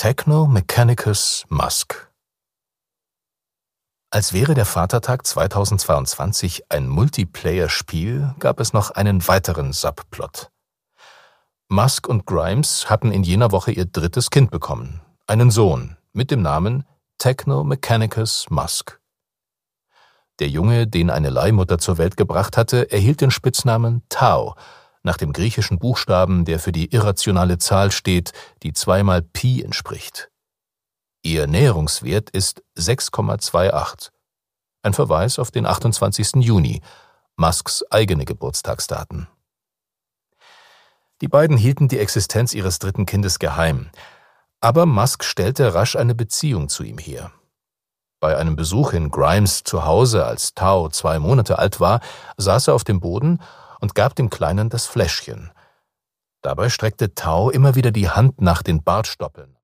Techno Mechanicus Musk. Als wäre der Vatertag 2022 ein Multiplayer-Spiel, gab es noch einen weiteren Subplot. Musk und Grimes hatten in jener Woche ihr drittes Kind bekommen, einen Sohn mit dem Namen Techno Mechanicus Musk. Der Junge, den eine Leihmutter zur Welt gebracht hatte, erhielt den Spitznamen Tau, nach dem griechischen Buchstaben, der für die irrationale Zahl steht, die 2 mal Pi entspricht. Ihr Näherungswert ist 6,28. Ein Verweis auf den 28. Juni, Musks eigene Geburtstagsdaten. Die beiden hielten die Existenz ihres dritten Kindes geheim, aber Musk stellte rasch eine Beziehung zu ihm her. Bei einem Besuch in Grimes zu Hause, als Tau 2 Monate alt war, saß er auf dem Boden und gab dem Kleinen das Fläschchen. Dabei streckte Tau immer wieder die Hand nach den Bartstoppeln.